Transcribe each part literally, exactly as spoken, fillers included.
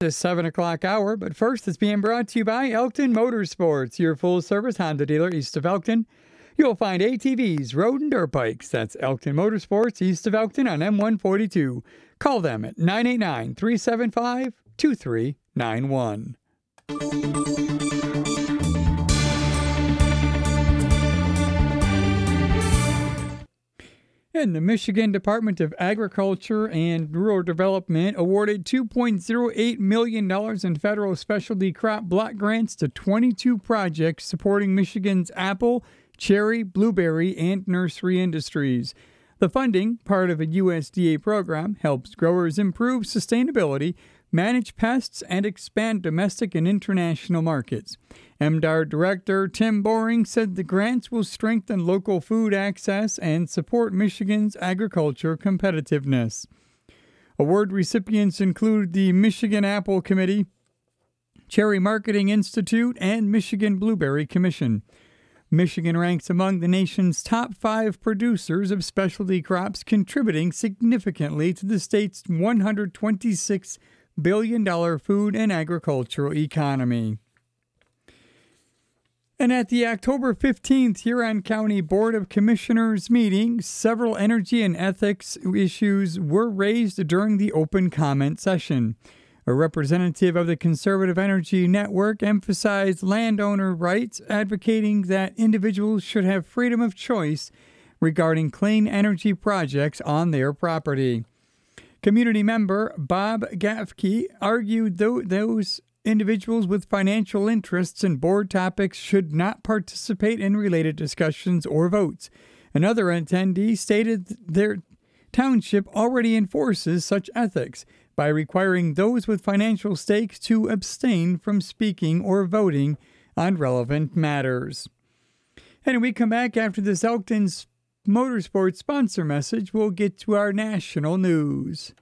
The seven o'clock hour, but first it's being brought to you by Elkton Motorsports, your full-service Honda dealer east of Elkton. You'll find A T Vs, road and dirt bikes. That's Elkton Motorsports east of Elkton on M one forty-two. Call them at nine eight nine, three seven five, two three nine one. And the Michigan Department of Agriculture and Rural Development awarded two point oh eight million dollars in federal specialty crop block grants to twenty-two projects supporting Michigan's apple, cherry, blueberry, and nursery industries. The funding, part of a U S D A program, helps growers improve sustainability, manage pests, and expand domestic and international markets. M D A R Director Tim Boring said the grants will strengthen local food access and support Michigan's agriculture competitiveness. Award recipients include the Michigan Apple Committee, Cherry Marketing Institute, and Michigan Blueberry Commission. Michigan ranks among the nation's top five producers of specialty crops, contributing significantly to the state's one hundred twenty-six billion dollars food and agricultural economy. And at the October fifteenth Huron County Board of Commissioners meeting, several energy and ethics issues were raised during the open comment session. A representative of the Conservative Energy Network emphasized landowner rights, advocating that individuals should have freedom of choice regarding clean energy projects on their property. Community member Bob Gafke argued th- those individuals with financial interests in board topics should not participate in related discussions or votes. Another attendee stated their township already enforces such ethics by requiring those with financial stakes to abstain from speaking or voting on relevant matters. And when we come back after this Elkton's Motorsports sponsor message, we'll get to our national news.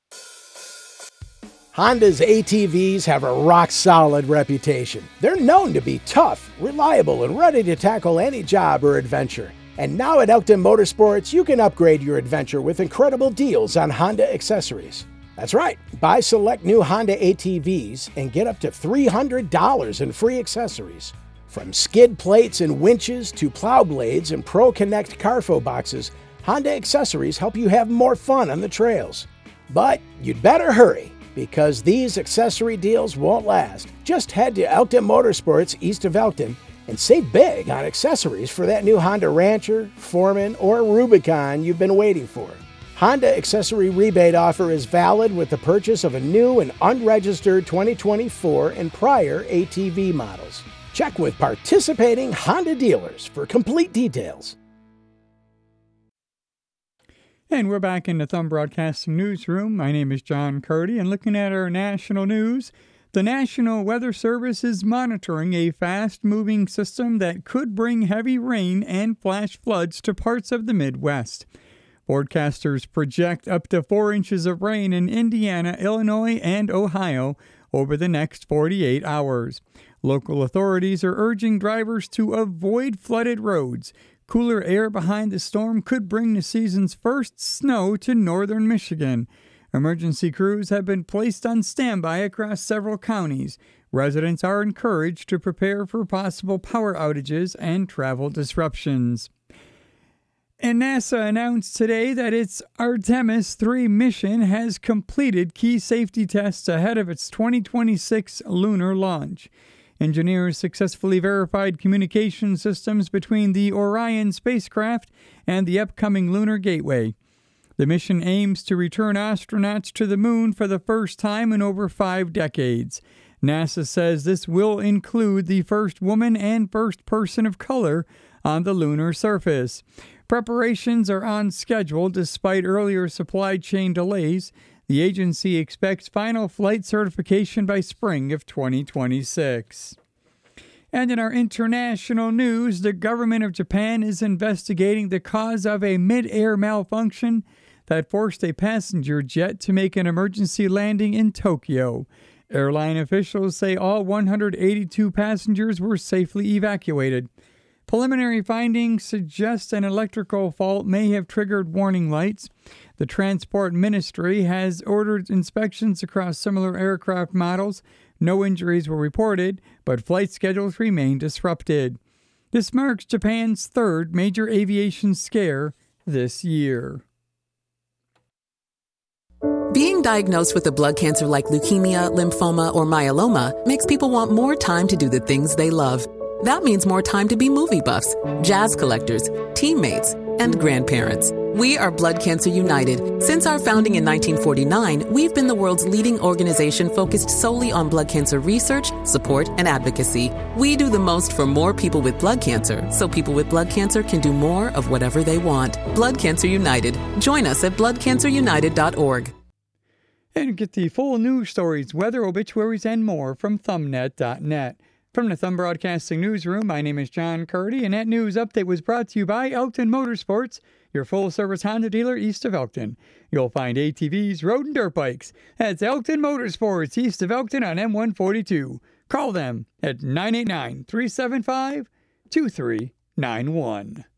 Honda's A T Vs have a rock-solid reputation. They're known to be tough, reliable, and ready to tackle any job or adventure. And now at Elkton Motorsports, you can upgrade your adventure with incredible deals on Honda accessories. That's right, buy select new Honda A T Vs and get up to three hundred dollars in free accessories. From skid plates and winches to plow blades and Pro Connect Carfo boxes, Honda accessories help you have more fun on the trails. But you'd better hurry, because these accessory deals won't last. Just head to Elkton Motorsports east of Elkton and save big on accessories for that new Honda Rancher, Foreman, or Rubicon you've been waiting for. Honda accessory rebate offer is valid with the purchase of a new and unregistered twenty twenty-four and prior A T V models. Check with participating Honda dealers for complete details. And we're back in the Thumb Broadcasting Newsroom. My name is John Curdy, and looking at our national news, the National Weather Service is monitoring a fast-moving system that could bring heavy rain and flash floods to parts of the Midwest. Forecasters project up to four inches of rain in Indiana, Illinois, and Ohio over the next forty-eight hours. Local authorities are urging drivers to avoid flooded roads. Cooler air behind the storm could bring the season's first snow to northern Michigan. Emergency crews have been placed on standby across several counties. Residents are encouraged to prepare for possible power outages and travel disruptions. And NASA announced today that its Artemis three mission has completed key safety tests ahead of its twenty twenty-six lunar launch. Engineers successfully verified communication systems between the Orion spacecraft and the upcoming Lunar Gateway. The mission aims to return astronauts to the moon for the first time in over five decades. NASA says this will include the first woman and first person of color on the lunar surface. Preparations are on schedule despite earlier supply chain delays. The agency expects final flight certification by spring of twenty twenty-six. And in our international news, the government of Japan is investigating the cause of a mid-air malfunction that forced a passenger jet to make an emergency landing in Tokyo. Airline officials say all one hundred eighty-two passengers were safely evacuated. Preliminary findings suggest an electrical fault may have triggered warning lights. The Transport Ministry has ordered inspections across similar aircraft models. No injuries were reported, but flight schedules remain disrupted. This marks Japan's third major aviation scare this year. Being diagnosed with a blood cancer like leukemia, lymphoma, or myeloma makes people want more time to do the things they love. That means more time to be movie buffs, jazz collectors, teammates, and grandparents. We are Blood Cancer United. Since our founding in nineteen forty-nine, we've been the world's leading organization focused solely on blood cancer research, support, and advocacy. We do the most for more people with blood cancer, so people with blood cancer can do more of whatever they want. Blood Cancer United. Join us at blood cancer united dot org. And get the full news stories, weather, obituaries, and more from thumbnet dot net. From the Thumb Broadcasting Newsroom, my name is John Curdy, and that news update was brought to you by Elkton Motorsports, your full-service Honda dealer east of Elkton. You'll find A T Vs, road and dirt bikes. That's Elkton Motorsports east of Elkton on M one forty-two. Call them at nine eight nine, three seven five, two three nine one.